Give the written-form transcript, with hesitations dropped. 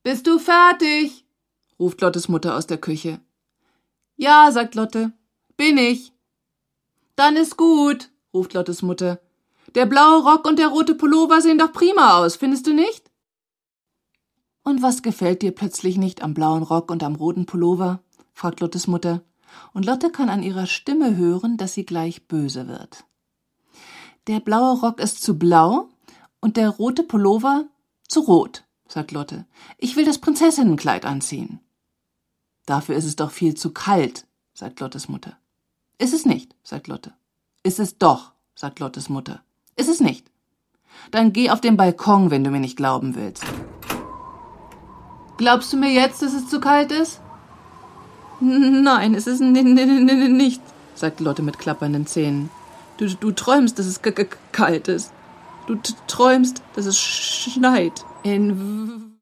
Bist du fertig? Ruft Lottes Mutter aus der Küche. Ja, sagt Lotte. Bin ich. Dann ist gut, ruft Lottes Mutter. Der blaue Rock und der rote Pullover sehen doch prima aus, findest du nicht? Und was gefällt dir plötzlich nicht am blauen Rock und am roten Pullover? Fragt Lottes Mutter. Und Lotte kann an ihrer Stimme hören, dass sie gleich böse wird. Der blaue Rock ist zu blau und der rote Pullover zu rot, sagt Lotte. Ich will das Prinzessinnenkleid anziehen. Dafür ist es doch viel zu kalt, sagt Lottes Mutter. Ist es nicht, sagt Lotte. Ist es doch, sagt Lottes Mutter. Ist es nicht. Dann geh auf den Balkon, wenn du mir nicht glauben willst. Glaubst du mir jetzt, dass es zu kalt ist? Nein, es ist nicht, sagt Lotte mit klappernden Zähnen. Du träumst, dass es kalt ist. Du träumst, dass es schneit. In